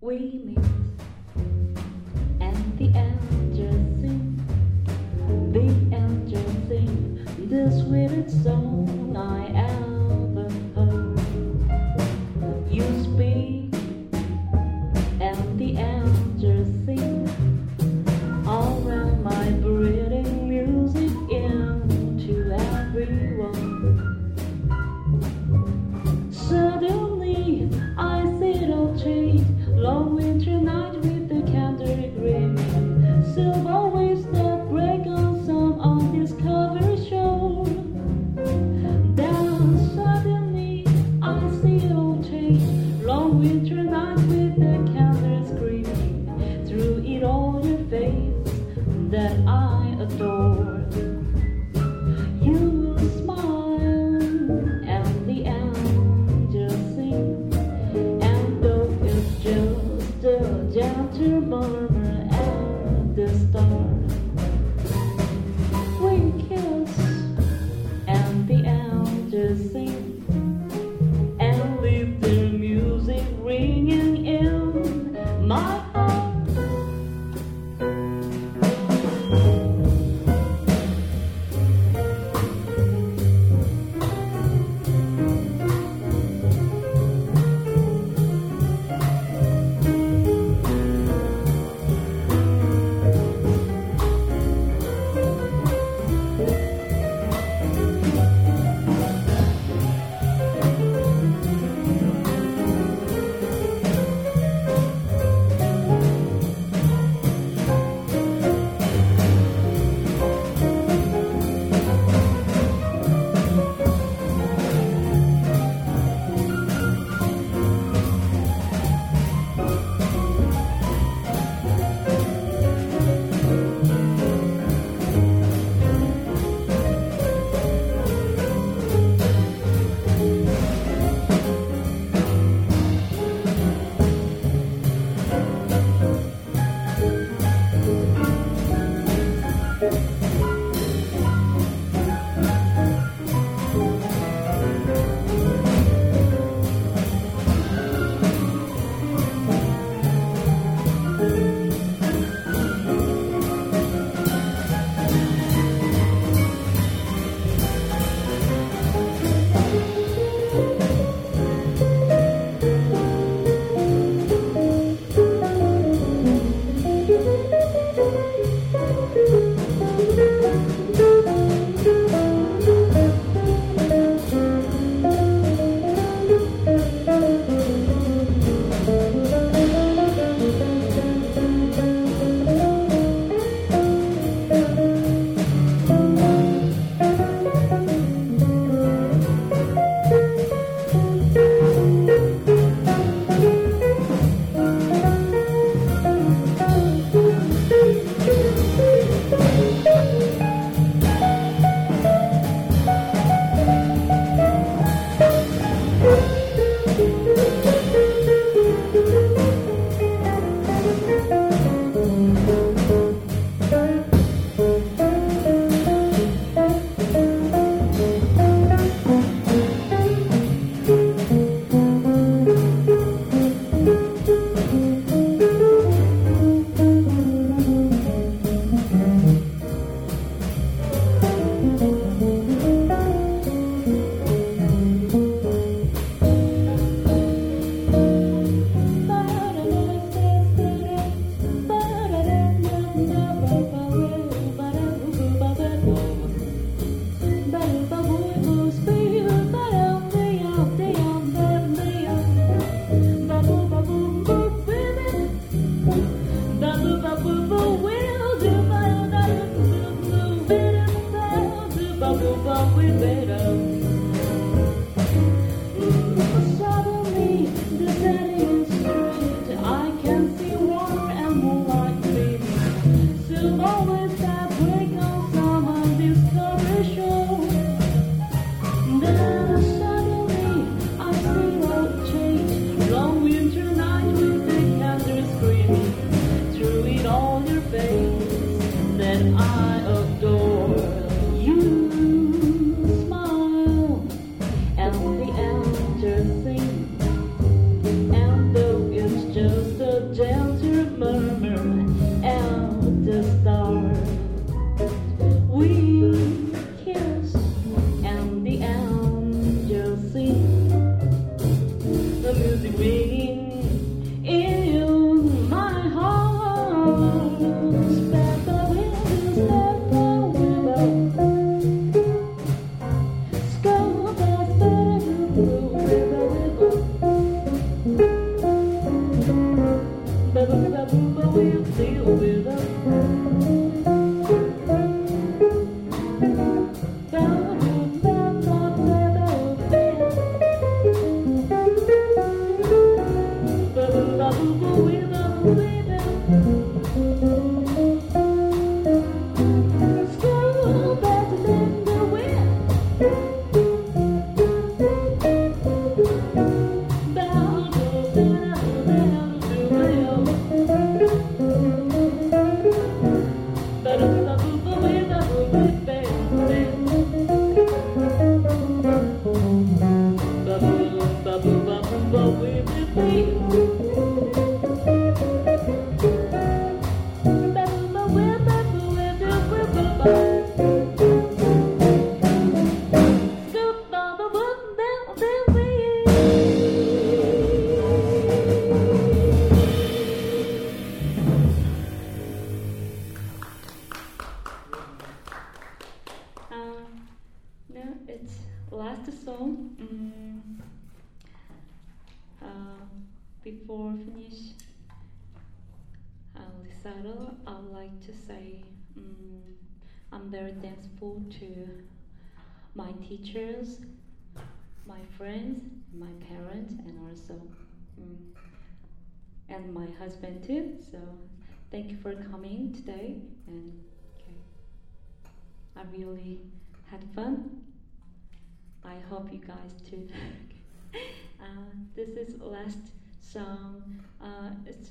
We meet and the angels sing, the angels sing the sweetest song I ever heard. You speak and the angels sing all around my breathing music into everyone. Suddenly I see it all change. Long winter night with the candle gleaming, silver waves that break on some undiscovered shore. Then suddenly I see it all change. Long winter night with the candle screaming, through it all your face that I adore. You will smile and the angels sing, and though it's just the gentle murmur and the stars, we kiss and the angels sing, and leave the music ringing in singing in my heart. Step by window, step by window. Go by we'll deal with us. No, it's last song. Before finish recital, I would like to say I'm very thankful to my teachers, my friends, my parents, and also and my husband too. So thank you for coming today, and I really had fun. I hope you guys too. This is last song. It's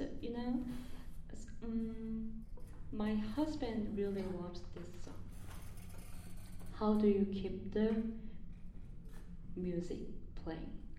my husband really loves this song. How do you keep the music playing?